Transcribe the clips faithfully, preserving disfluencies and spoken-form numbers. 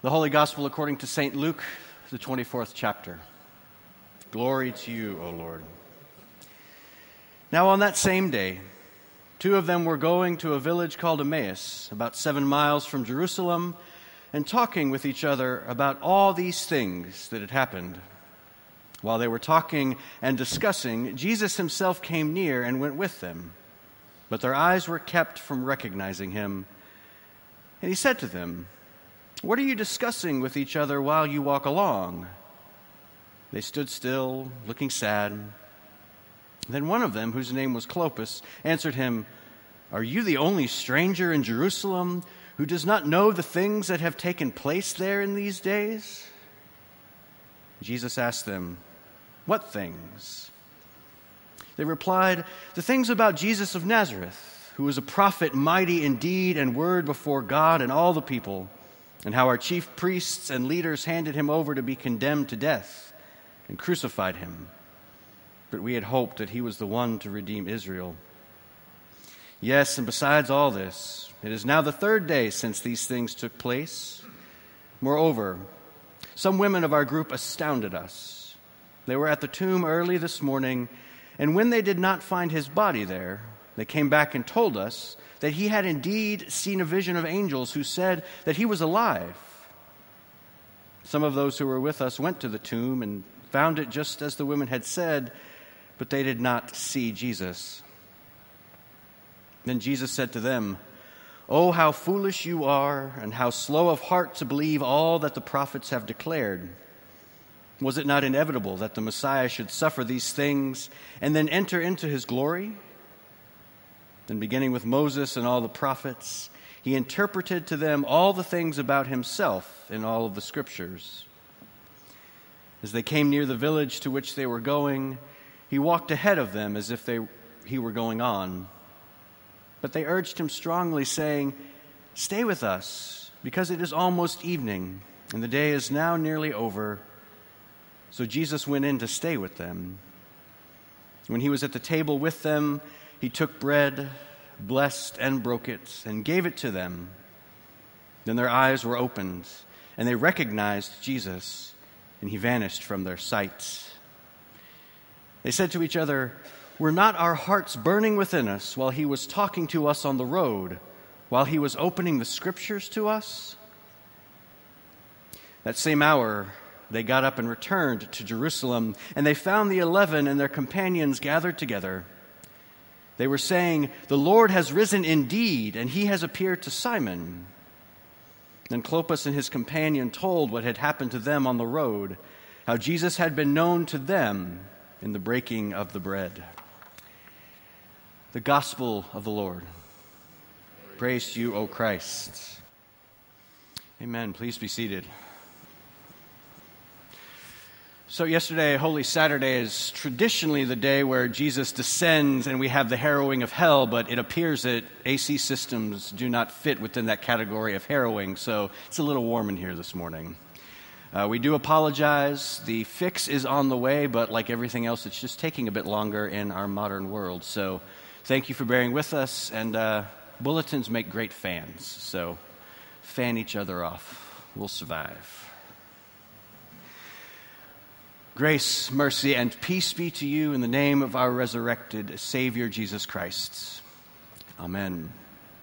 The Holy Gospel according to Saint Luke, the twenty-fourth chapter. Glory to you, O Lord. Now on that same day, two of them were going to a village called Emmaus, about seven miles from Jerusalem, and talking with each other about all these things that had happened. While they were talking and discussing, Jesus himself came near and went with them. But their eyes were kept from recognizing him. And he said to them, "What are you discussing with each other while you walk along?" They stood still, looking sad. Then one of them, whose name was Clopas, answered him, "Are you the only stranger in Jerusalem who does not know the things that have taken place there in these days?" Jesus asked them, "What things?" They replied, "The things about Jesus of Nazareth, who was a prophet mighty in deed and word before God and all the people, and how our chief priests and leaders handed him over to be condemned to death and crucified him. But we had hoped that he was the one to redeem Israel. Yes, and besides all this, it is now the third day since these things took place. Moreover, some women of our group astounded us. They were at the tomb early this morning, and when they did not find his body there, they came back and told us that he had indeed seen a vision of angels who said that he was alive. Some of those who were with us went to the tomb and found it just as the women had said, but they did not see Jesus." Then Jesus said to them, "Oh, how foolish you are, and how slow of heart to believe all that the prophets have declared. Was it not inevitable that the Messiah should suffer these things and then enter into his glory?" And beginning with Moses and all the prophets, he interpreted to them all the things about himself in all of the scriptures. As they came near the village to which they were going, he walked ahead of them as if they, he were going on. But they urged him strongly, saying, "Stay with us, because it is almost evening, and the day is now nearly over." So Jesus went in to stay with them. When he was at the table with them, he took bread, blessed and broke it, and gave it to them. Then their eyes were opened, and they recognized Jesus, and he vanished from their sight. They said to each other, "Were not our hearts burning within us while he was talking to us on the road, while he was opening the scriptures to us?" That same hour, they got up and returned to Jerusalem, and they found the eleven and their companions gathered together. They were saying, "The Lord has risen indeed, and he has appeared to Simon." Then Clopas and his companion told what had happened to them on the road, how Jesus had been known to them in the breaking of the bread. The Gospel of the Lord. Praise to you, O Christ. Amen. Please be seated. So yesterday, Holy Saturday, is traditionally the day where Jesus descends and we have the harrowing of hell, but it appears that A C systems do not fit within that category of harrowing, so it's a little warm in here this morning. Uh, we do apologize. The fix is on the way, but like everything else, it's just taking a bit longer in our modern world. So thank you for bearing with us, and uh, bulletins make great fans, so fan each other off. We'll survive. Grace, mercy, and peace be to you in the name of our resurrected Savior, Jesus Christ. Amen.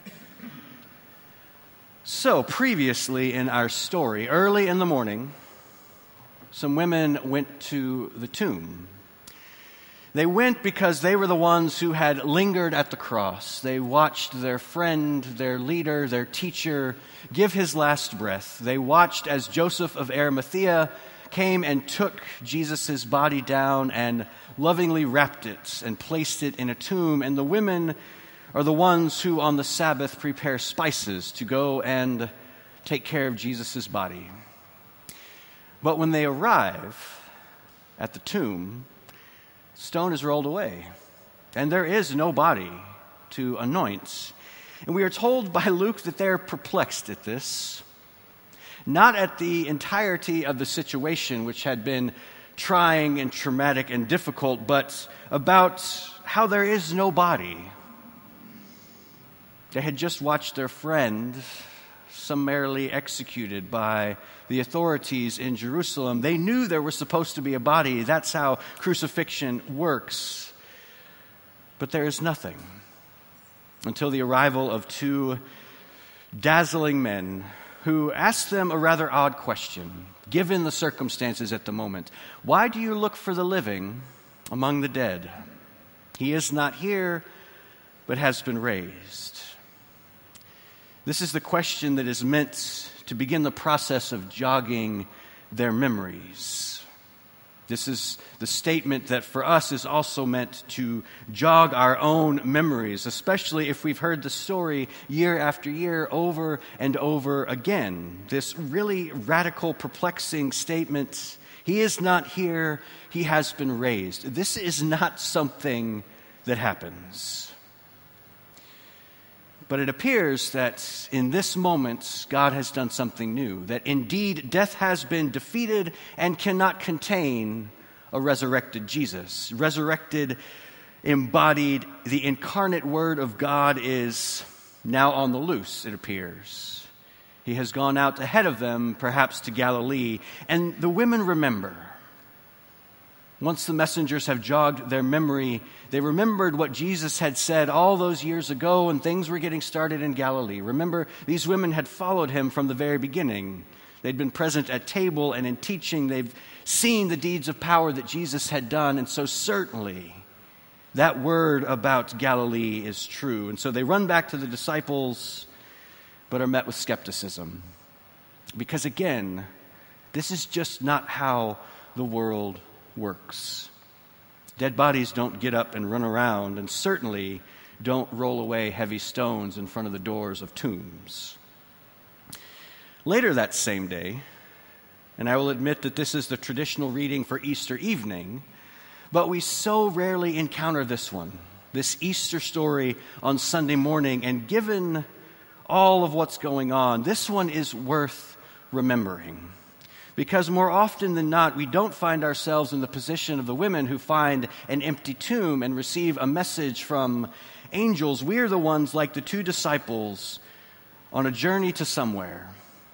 So, previously in our story, early in the morning, some women went to the tomb. They went because they were the ones who had lingered at the cross. They watched their friend, their leader, their teacher give his last breath. They watched as Joseph of Arimathea came and took Jesus' body down and lovingly wrapped it and placed it in a tomb. And the women are the ones who on the Sabbath prepare spices to go and take care of Jesus' body. But when they arrive at the tomb, the stone is rolled away, and there is no body to anoint. And we are told by Luke that they're perplexed at this. Not at the entirety of the situation, which had been trying and traumatic and difficult, but about how there is no body. They had just watched their friend summarily executed by the authorities in Jerusalem. They knew there was supposed to be a body. That's how crucifixion works. But there is nothing until the arrival of two dazzling men who asked them a rather odd question, given the circumstances at the moment. Why do you look for the living among the dead? He is not here, but has been raised. This is the question that is meant to begin the process of jogging their memories. This is the statement that for us is also meant to jog our own memories, especially if we've heard the story year after year over and over again. This really radical, perplexing statement, he is not here, he has been raised. This is not something that happens. But it appears that in this moment, God has done something new, that indeed death has been defeated and cannot contain a resurrected Jesus. Resurrected, embodied, the incarnate Word of God is now on the loose, it appears. He has gone out ahead of them, perhaps to Galilee, and the women remember. Once the messengers have jogged their memory, they remembered what Jesus had said all those years ago when things were getting started in Galilee. Remember, these women had followed him from the very beginning. They'd been present at table and in teaching. They've seen the deeds of power that Jesus had done. And so certainly that word about Galilee is true. And so they run back to the disciples, but are met with skepticism. Because again, this is just not how the world works. Dead bodies don't get up and run around, and certainly don't roll away heavy stones in front of the doors of tombs. Later that same day, and I will admit that this is the traditional reading for Easter evening, but we so rarely encounter this one, this Easter story on Sunday morning, and given all of what's going on, this one is worth remembering. Because more often than not, we don't find ourselves in the position of the women who find an empty tomb and receive a message from angels. We're the ones like the two disciples on a journey to somewhere,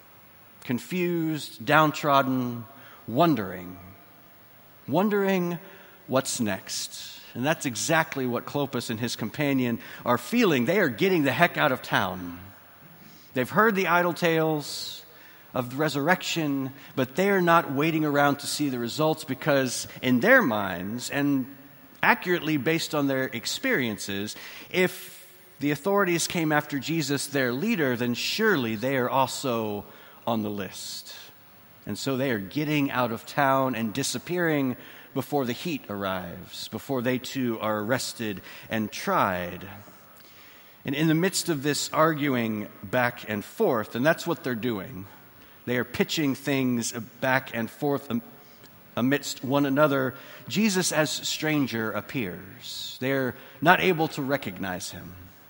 confused, downtrodden, wondering, wondering what's next. And that's exactly what Clopas and his companion are feeling. They are getting the heck out of town. They've heard the idle tales of the resurrection, but they're not waiting around to see the results because in their minds, and accurately based on their experiences, if the authorities came after Jesus, their leader, then surely they are also on the list. And so they are getting out of town and disappearing before the heat arrives, before they too are arrested and tried. And in the midst of this arguing back and forth, and that's what they're doing, they are pitching things back and forth amidst one another. Jesus as stranger appears. They're not able to recognize him.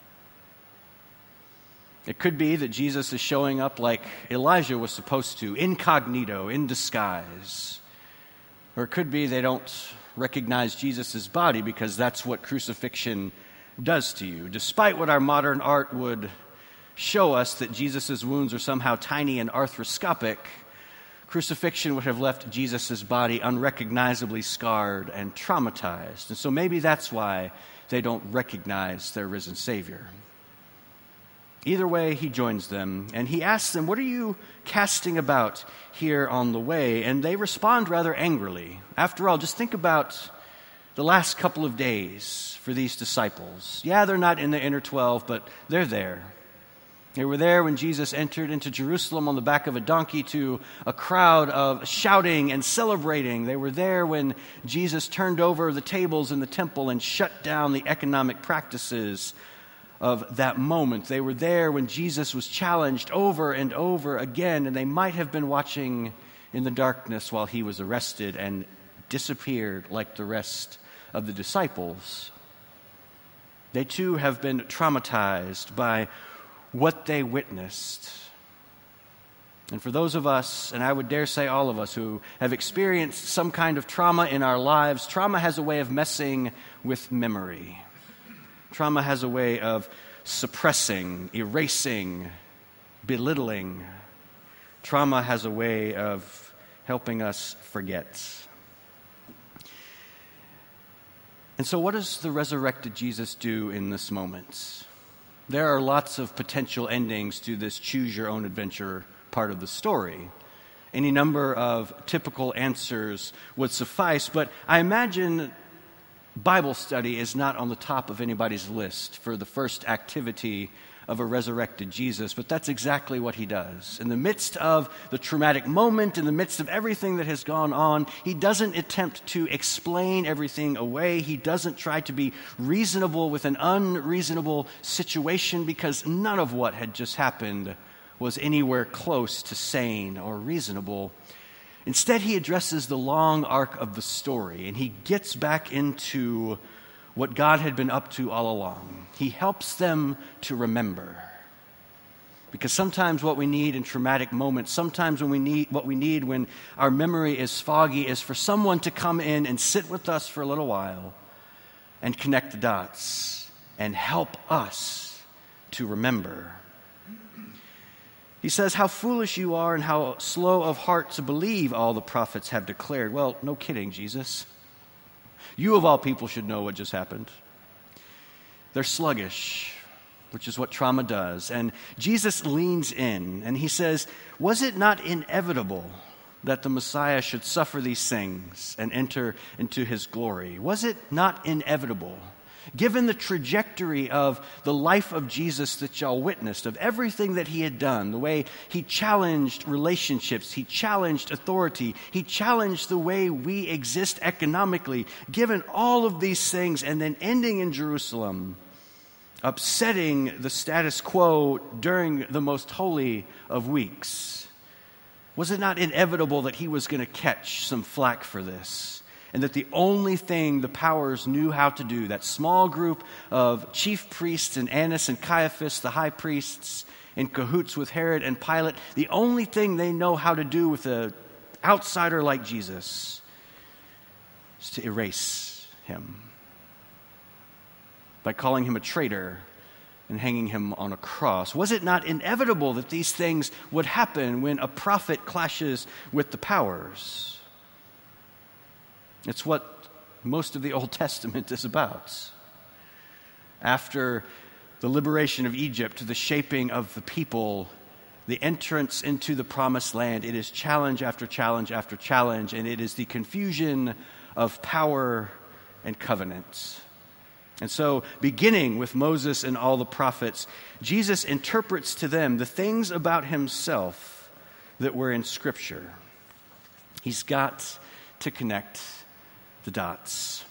It could be that Jesus is showing up like Elijah was supposed to, incognito, in disguise. Or it could be they don't recognize Jesus' body because that's what crucifixion does to you. Despite what our modern art would show us that Jesus' wounds are somehow tiny and arthroscopic, crucifixion would have left Jesus' body unrecognizably scarred and traumatized. And so maybe that's why they don't recognize their risen Savior. Either way, he joins them, and he asks them, "What are you casting about here on the way?" And they respond rather angrily. After all, just think about the last couple of days for these disciples. Yeah, they're not in the inner twelve, but they're there. They were there when Jesus entered into Jerusalem on the back of a donkey to a crowd of shouting and celebrating. They were there when Jesus turned over the tables in the temple and shut down the economic practices of that moment. They were there when Jesus was challenged over and over again, and they might have been watching in the darkness while he was arrested and disappeared like the rest of the disciples. They too have been traumatized by what they witnessed. And for those of us, and I would dare say all of us, who have experienced some kind of trauma in our lives, trauma has a way of messing with memory. Trauma has a way of suppressing, erasing, belittling. Trauma has a way of helping us forget. And so what does the resurrected Jesus do in this moment? There are lots of potential endings to this choose-your-own-adventure part of the story. Any number of typical answers would suffice, but I imagine Bible study is not on the top of anybody's list for the first activity of a resurrected Jesus, but that's exactly what he does. In the midst of the traumatic moment, in the midst of everything that has gone on, he doesn't attempt to explain everything away. He doesn't try to be reasonable with an unreasonable situation, because none of what had just happened was anywhere close to sane or reasonable. Instead, he addresses the long arc of the story, and he gets back into what God had been up to all along. He helps them to remember. Because sometimes what we need in traumatic moments, sometimes when we need what we need when our memory is foggy, is for someone to come in and sit with us for a little while and connect the dots and help us to remember. He says, "How foolish you are and how slow of heart to believe all the prophets have declared." Well, no kidding, Jesus. You of all people should know what just happened. They're sluggish, which is what trauma does. And Jesus leans in and he says, was it not inevitable that the Messiah should suffer these things and enter into his glory? Was it not inevitable? Given the trajectory of the life of Jesus that y'all witnessed, of everything that he had done, the way he challenged relationships, he challenged authority, he challenged the way we exist economically, given all of these things and then ending in Jerusalem, upsetting the status quo during the most holy of weeks, was it not inevitable that he was going to catch some flack for this? And that the only thing the powers knew how to do, that small group of chief priests and Annas and Caiaphas, the high priests, in cahoots with Herod and Pilate, the only thing they know how to do with an outsider like Jesus is to erase him by calling him a traitor and hanging him on a cross. Was it not inevitable that these things would happen when a prophet clashes with the powers? It's what most of the Old Testament is about. After the liberation of Egypt, the shaping of the people, the entrance into the promised land, it is challenge after challenge after challenge, and it is the confusion of power and covenant. And so, beginning with Moses and all the prophets, Jesus interprets to them the things about himself that were in Scripture. He's got to connect the dots.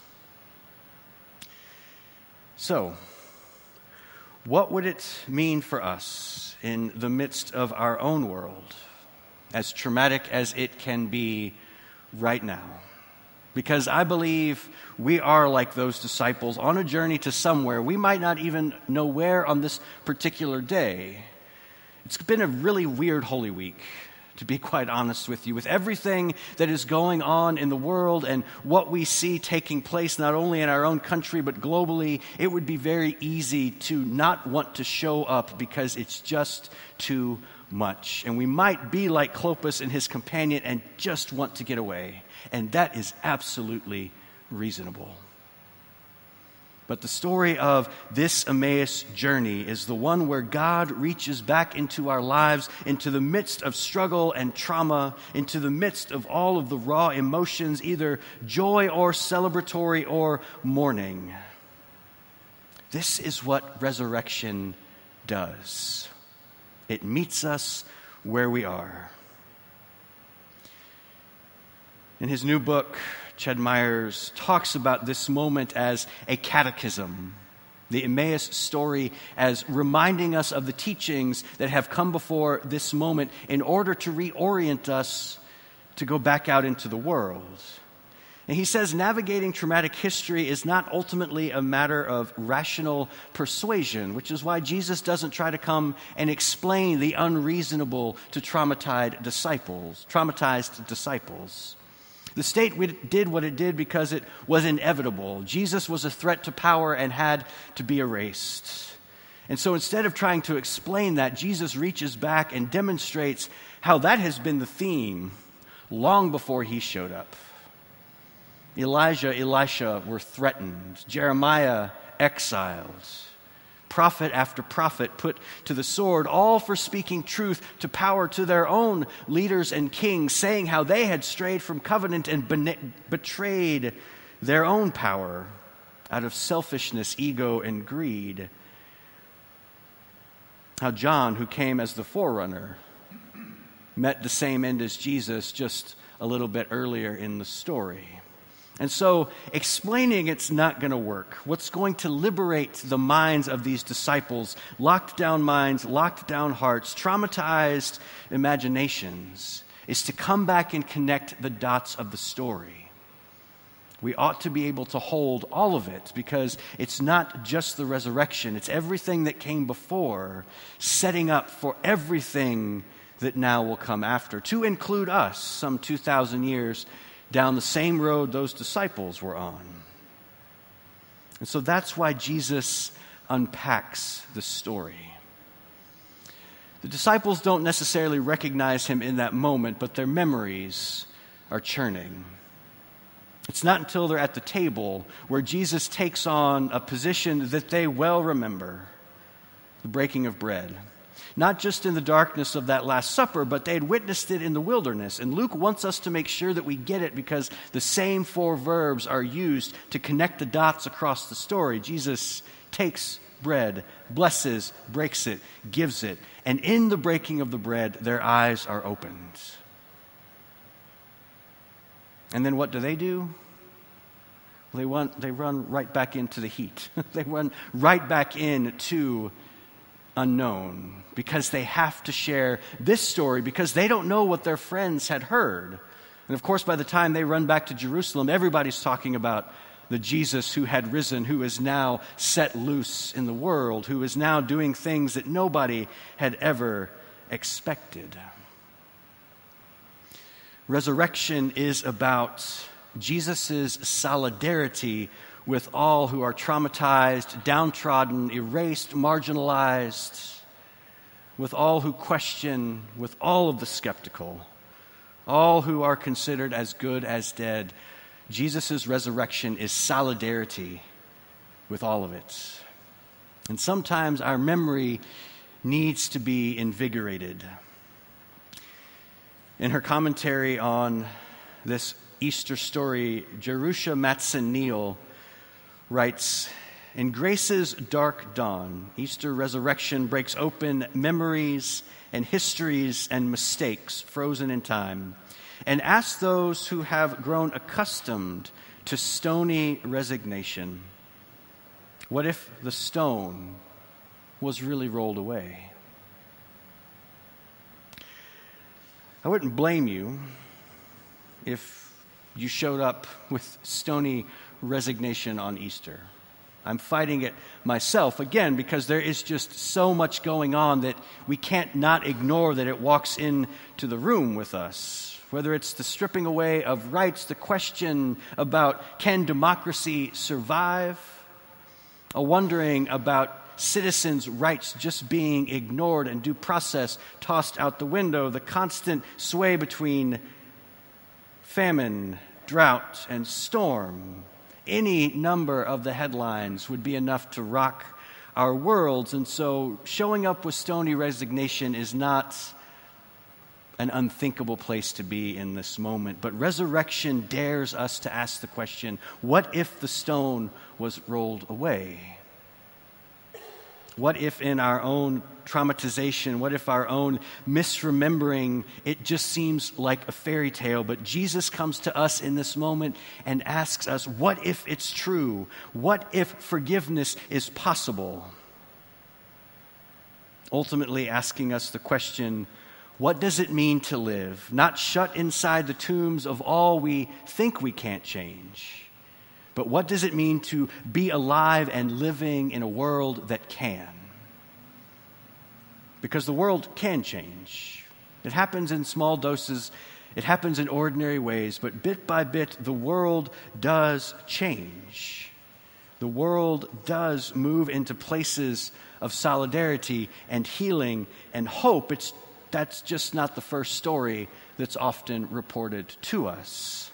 So, what would it mean for us in the midst of our own world, as traumatic as it can be right now? Because I believe we are like those disciples on a journey to somewhere. We might not even know where on this particular day. It's been a really weird Holy Week, to be quite honest with you, with everything that is going on in the world and what we see taking place not only in our own country but globally. It would be very easy to not want to show up because it's just too much. And we might be like Clopas and his companion and just want to get away. And that is absolutely reasonable. But the story of this Emmaus journey is the one where God reaches back into our lives, into the midst of struggle and trauma, into the midst of all of the raw emotions, either joy or celebratory or mourning. This is what resurrection does. It meets us where we are. In his new book, Ched Myers talks about this moment as a catechism, the Emmaus story as reminding us of the teachings that have come before this moment in order to reorient us to go back out into the world. And he says navigating traumatic history is not ultimately a matter of rational persuasion, which is why Jesus doesn't try to come and explain the unreasonable to traumatized disciples, traumatized disciples. The state did what it did because it was inevitable. Jesus was a threat to power and had to be erased. And so instead of trying to explain that, Jesus reaches back and demonstrates how that has been the theme long before he showed up. Elijah, Elisha were threatened. Jeremiah exiled. Prophet after prophet put to the sword, all for speaking truth to power to their own leaders and kings, saying how they had strayed from covenant and bene- betrayed their own power out of selfishness, ego, and greed. How John, who came as the forerunner, met the same end as Jesus just a little bit earlier in the story. And so explaining it's not going to work. What's going to liberate the minds of these disciples, locked down minds, locked down hearts, traumatized imaginations, is to come back and connect the dots of the story. We ought to be able to hold all of it because it's not just the resurrection. It's everything that came before, setting up for everything that now will come after, to include us some two thousand years down the same road those disciples were on. And so that's why Jesus unpacks the story. The disciples don't necessarily recognize him in that moment, but their memories are churning. It's not until they're at the table where Jesus takes on a position that they well remember, the breaking of bread. Not just in the darkness of that Last Supper, but they had witnessed it in the wilderness. And Luke wants us to make sure that we get it because the same four verbs are used to connect the dots across the story. Jesus takes bread, blesses, breaks it, gives it. And in the breaking of the bread, their eyes are opened. And then what do they do? They, want, they run right back into the heat. They run right back into unknown because they have to share this story because they don't know what their friends had heard. And of course, by the time they run back to Jerusalem, everybody's talking about the Jesus who had risen, who is now set loose in the world, who is now doing things that nobody had ever expected. Resurrection is about Jesus' solidarity with all who are traumatized, downtrodden, erased, marginalized, with all who question, with all of the skeptical, all who are considered as good as dead. Jesus' resurrection is solidarity with all of it. And sometimes our memory needs to be invigorated. In her commentary on this Easter story, Jerusha Mattson-Neal writes, "In Grace's dark dawn, Easter resurrection breaks open memories and histories and mistakes frozen in time, and asks those who have grown accustomed to stony resignation, what if the stone was really rolled away?" I wouldn't blame you if you showed up with stony resignation on Easter. I'm fighting it myself, again, because there is just so much going on that we can't not ignore that it walks into the room with us. Whether it's the stripping away of rights, the question about can democracy survive, a wondering about citizens' rights just being ignored and due process tossed out the window, the constant sway between famine, drought, and storm. Any number of the headlines would be enough to rock our worlds. And so showing up with stony resignation is not an unthinkable place to be in this moment. But resurrection dares us to ask the question, what if the stone was rolled away? What if in our own traumatization, what if our own misremembering, it just seems like a fairy tale, but Jesus comes to us in this moment and asks us, what if it's true? What if forgiveness is possible? Ultimately asking us the question, what does it mean to live, not shut inside the tombs of all we think we can't change? But what does it mean to be alive and living in a world that can? Because the world can change. It happens in small doses. It happens in ordinary ways. But bit by bit, the world does change. The world does move into places of solidarity and healing and hope. It's, that's just not the first story that's often reported to us.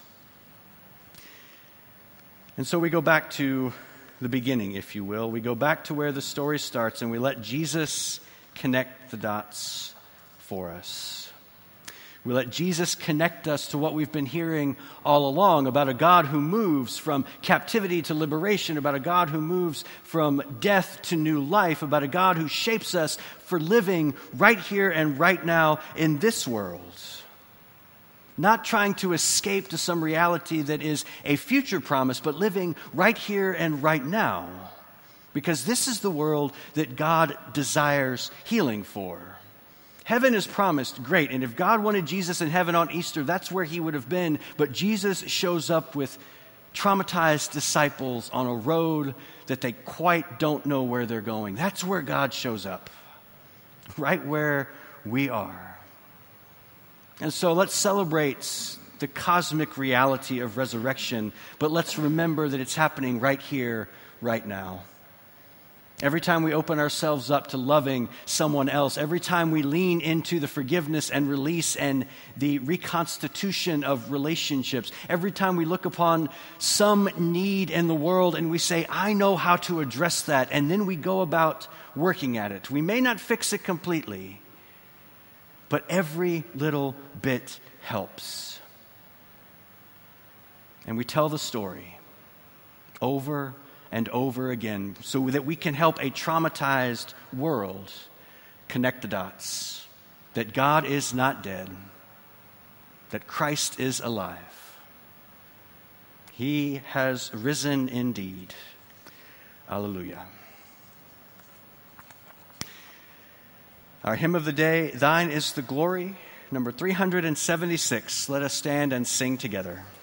And so we go back to the beginning, if you will. We go back to where the story starts, and we let Jesus connect the dots for us. We let Jesus connect us to what we've been hearing all along about a God who moves from captivity to liberation, about a God who moves from death to new life, about a God who shapes us for living right here and right now in this world. Not trying to escape to some reality that is a future promise, but living right here and right now. Because this is the world that God desires healing for. Heaven is promised, great. And if God wanted Jesus in heaven on Easter, that's where he would have been. But Jesus shows up with traumatized disciples on a road that they quite don't know where they're going. That's where God shows up, right where we are. And so let's celebrate the cosmic reality of resurrection, but let's remember that it's happening right here, right now. Every time we open ourselves up to loving someone else, every time we lean into the forgiveness and release and the reconstitution of relationships, every time we look upon some need in the world and we say, I know how to address that, and then we go about working at it. We may not fix it completely, but every little bit helps. And we tell the story over and over again so that we can help a traumatized world connect the dots. That God is not dead. That Christ is alive. He has risen indeed. Alleluia. Our hymn of the day, Thine is the Glory, number three hundred seventy-six. Let us stand and sing together.